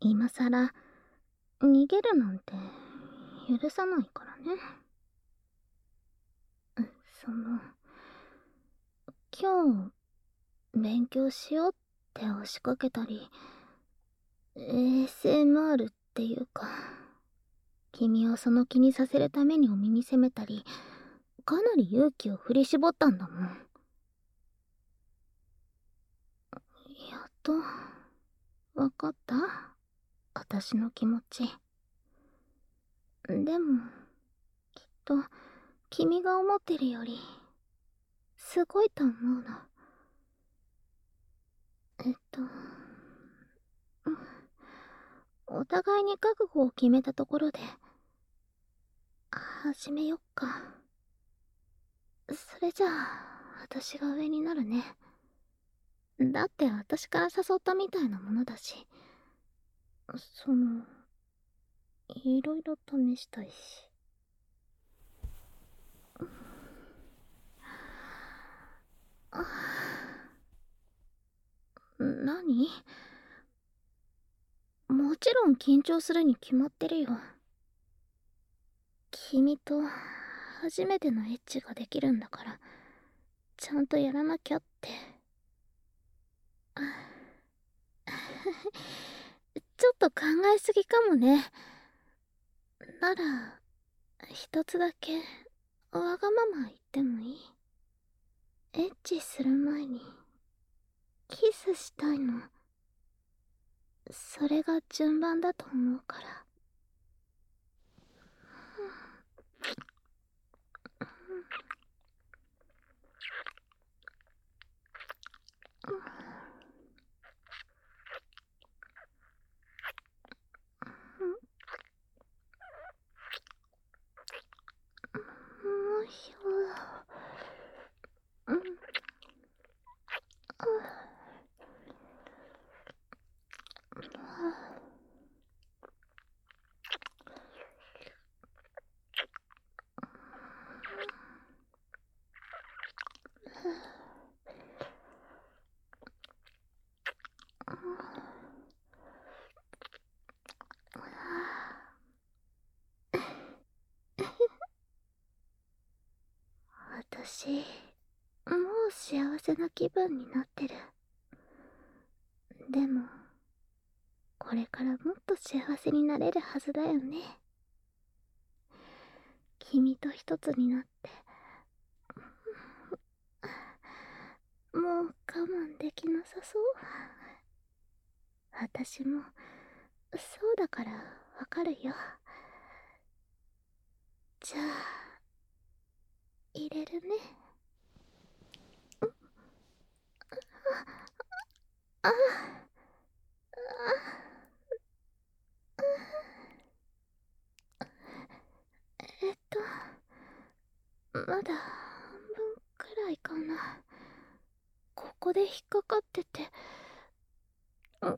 今さら逃げるなんて許さないからね。その、今日勉強しようって押しかけたり、ASMR っていうか、君をその気にさせるためにお耳責めたり、かなり勇気を振り絞ったんだもん。やっとわかった、私の気持ち。でもきっと君が思ってるよりすごいと思うの。お互いに覚悟を決めたところで始めよっか。それじゃあ私が上になるね。だって私から誘ったみたいなものだし、いろいろ試したいし。何？もちろん緊張するに決まってるよ。君と初めてのエッチができるんだから、ちゃんとやらなきゃって。ちょっと考えすぎかもね。なら一つだけわがまま言ってもいい？エッチする前にキスしたいの。それが順番だと思うから。もしょ。私もう幸せな気分になってる。でもこれからもっと幸せになれるはずだよね。君と一つになって。もう我慢できなさそう。私もそうだからわかるよ。じゃあ入れるね。ああえっとまだ半分くらいかな。ここで引っかかってて。うん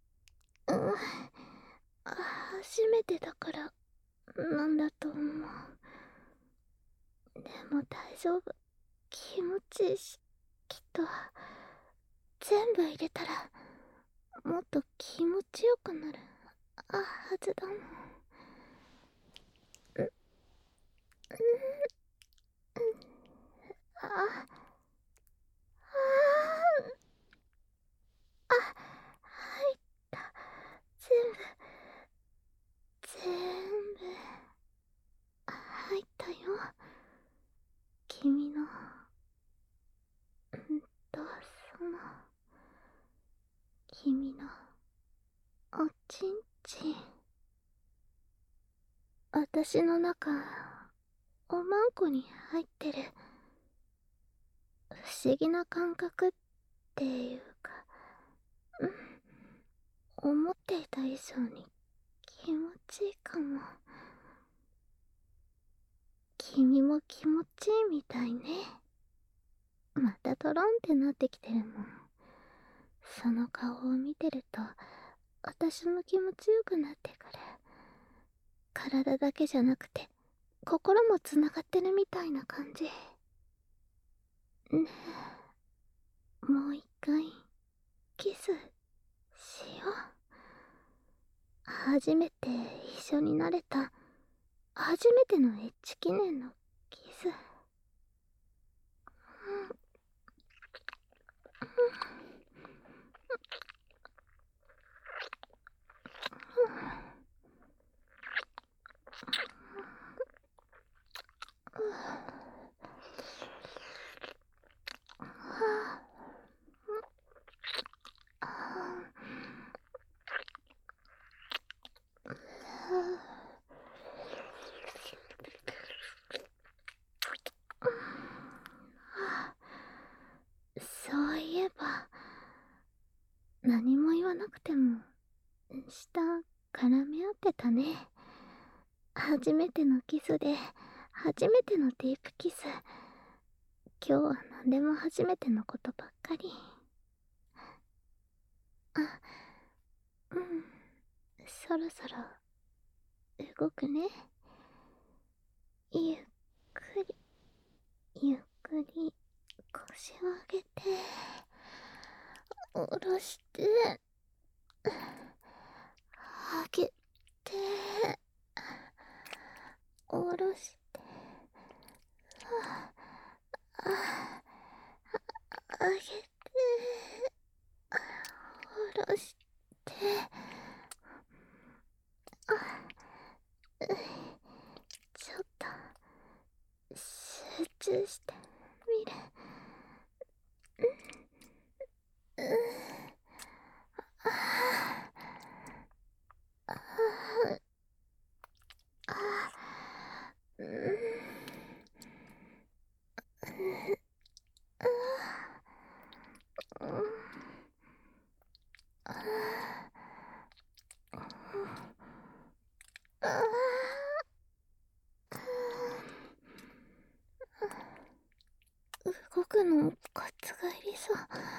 初めてだからなんだと思う。でも大丈夫。気持ちいいし、きっと全部入れたらもっと気持ちよくなるはずだもん。あ入った。全部全部入ったよ。君のとその君のおちんちん。私の中おまんこに入ってる。不思議な感覚っていうか、思っていた以上に気持ちいいかも。君も気持ちいいみたいね。またトロンってなってきてるもん。その顔を見てると私も気持ちよくなってくる。体だけじゃなくて心もつながってるみたいな感じ。ねえ、もう一回キスしよ初めて一緒になれた初めてのエッチ記念のキス。そういえば何も言わなくても舌絡み合ってたね。初めてのキスで初めてのディープキス。今日は何でも初めてのことばっかり。あ、うん、そろそろ動くね。ゆっくりゆっくり腰を上げて下ろして上げて下ろして上げて下ろしてちょっと集中してみる。動くのコツがいりそう。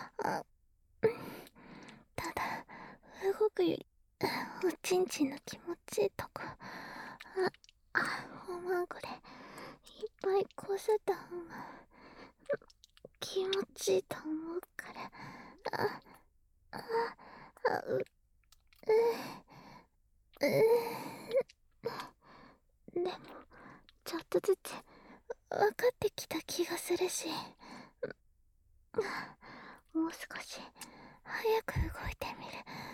ただ動くよりおちんちんの気持ちいいとこおまんこれいっぱいこせた方が気持ちいいと思うからでもちょっとずつ分かってきた気がするし、もう少し早く動いてみる。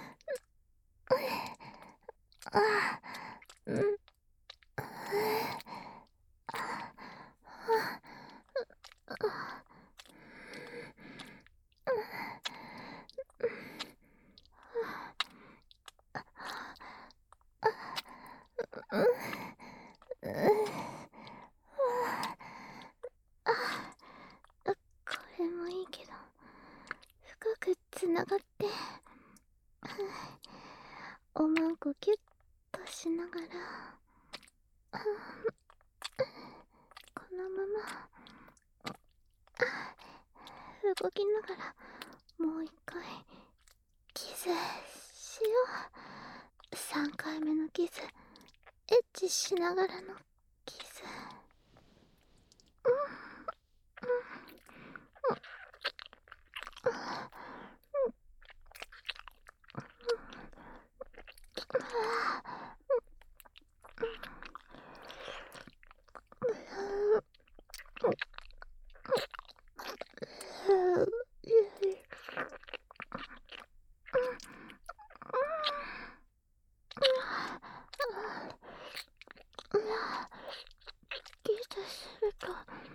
これもいいけど深くつながっておまんこギュッとしながらこのまま動きながらもう一回キスしよう。3回目のキス、エッチしながらのキス。キスすると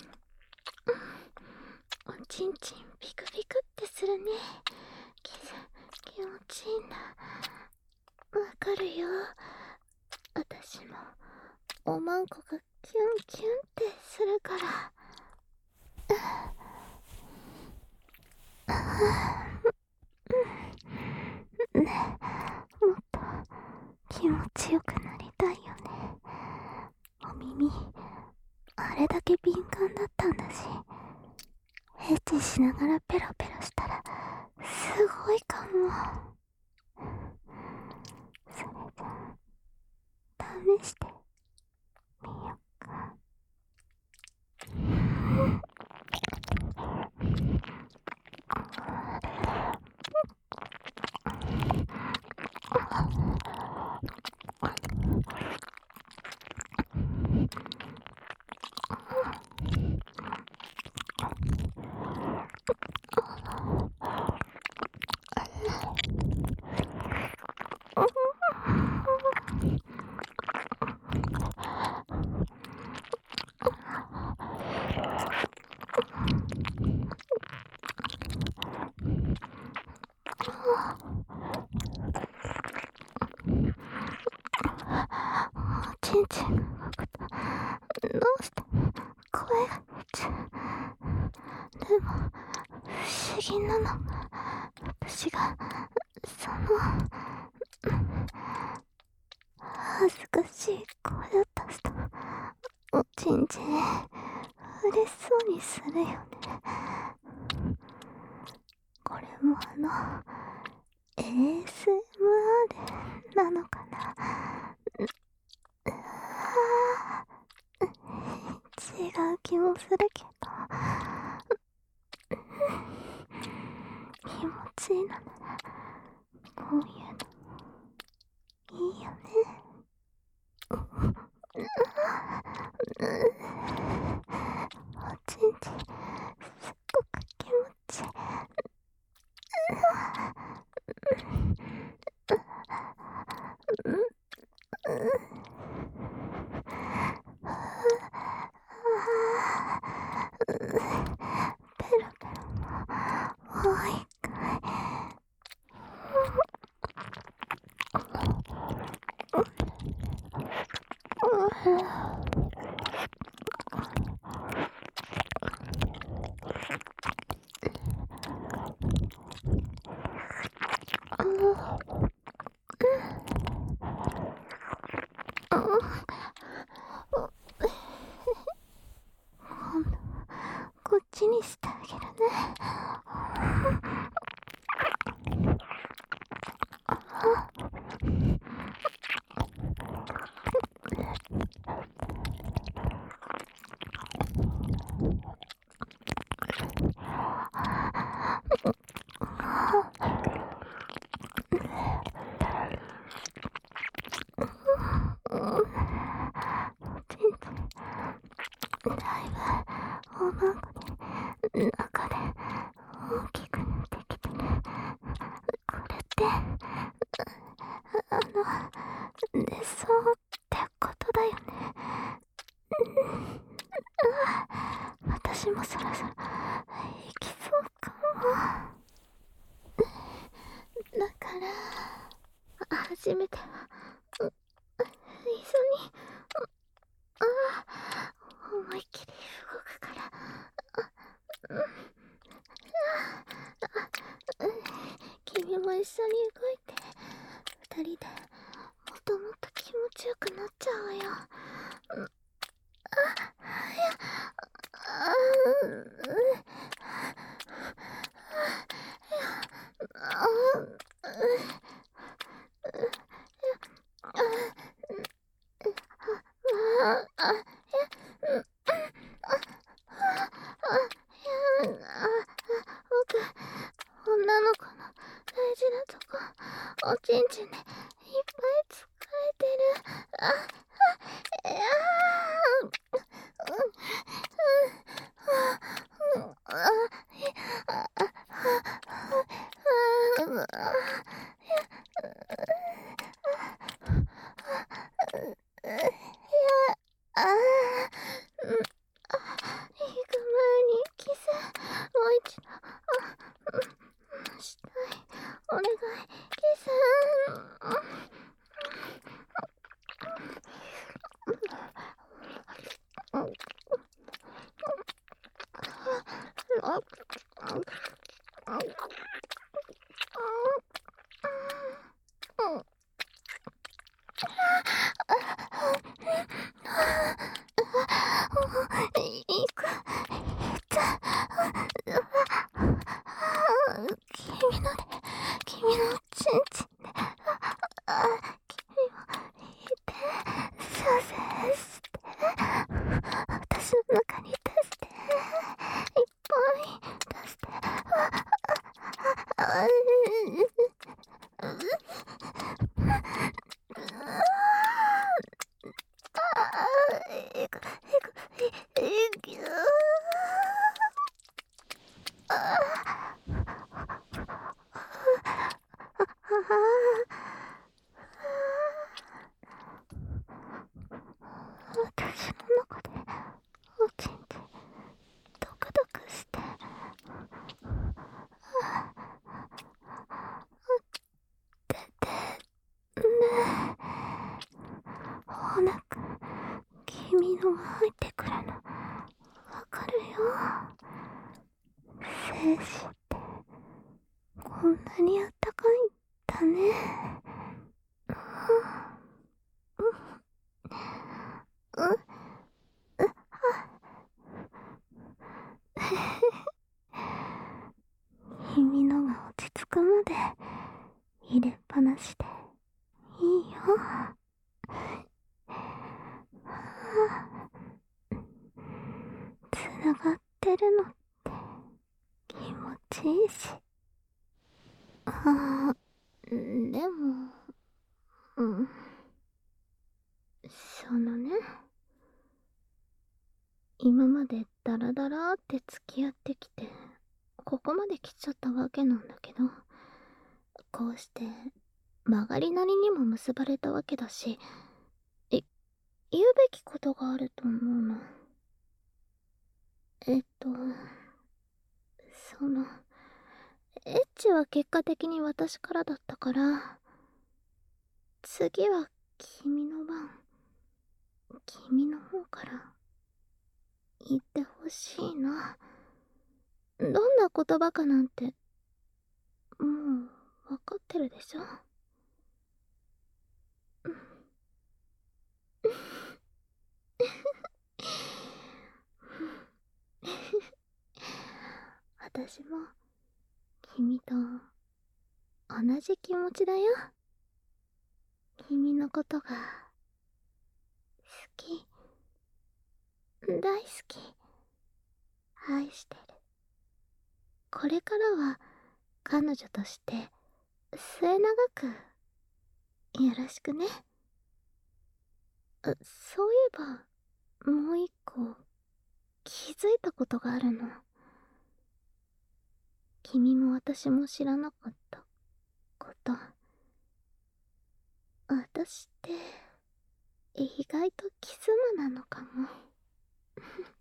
おちんちんピクピクってするね。キス気持ちいいんだ。わかるよ。私もおまんこがキュンキュンってするから。ねえ、もっと気持ちよくなりたいよね。お耳あれだけ敏感だったんだし、エッチしながらペロペロしたらすごいかも。それじゃあ試してみよっか。 私が、恥ずかしい声を出すと、おちんちん、嬉しそうにするよね。これもASMR なのかな。違う気もするけど、気持ちいいのなら、こういうのもいいよね。おちんちん、すっごく気持ちいい。ペロペロもう一回。今度こっちにしてあげるね。だいぶおまんこに中で大きくなってきてね。これって寝そうってことだよね。私もそろそろ行きそうかも。だから初めては一緒に思いっきり動くから。君も一緒に動いて、二人でもっともっと気持ちよくなっちゃおうよ。僕、女の子の大事なとこ、おちんちんでいっぱい使えてる。いや行く前にキス、もう一度したい。お願い、キス。行く。君のちんちんで、君もいて、射精して、私の中に出して、いっぱい出して、私の中でおちんちんドクドクして、出てね。ほなく君のが入ってくるのわかるよ。精子ってこんんなにあったかいんだね。うん、君のが落ち着くまで入れっぱなしでいいよ。つながってるのって気持ちいいし。あでも、うん、そのね、今までダラダラって付き合ってきて、ここまで来ちゃったわけなんだけど、こうして曲がりなりにも結ばれたわけだし、言うべきことがあると思うの。その、エッチは結果的に私からだったから、次は君の番。君の方から言ってほしいな。どんな言葉かなんて、もう分かってるでしょ。私も君と同じ気持ちだよ。君のことが好き、大好き、愛してる。これからは彼女として末永くよろしくね。そういえばもう一個気づいたことがあるの。君も私も知らなかったこと。私って意外とキス魔なのかも。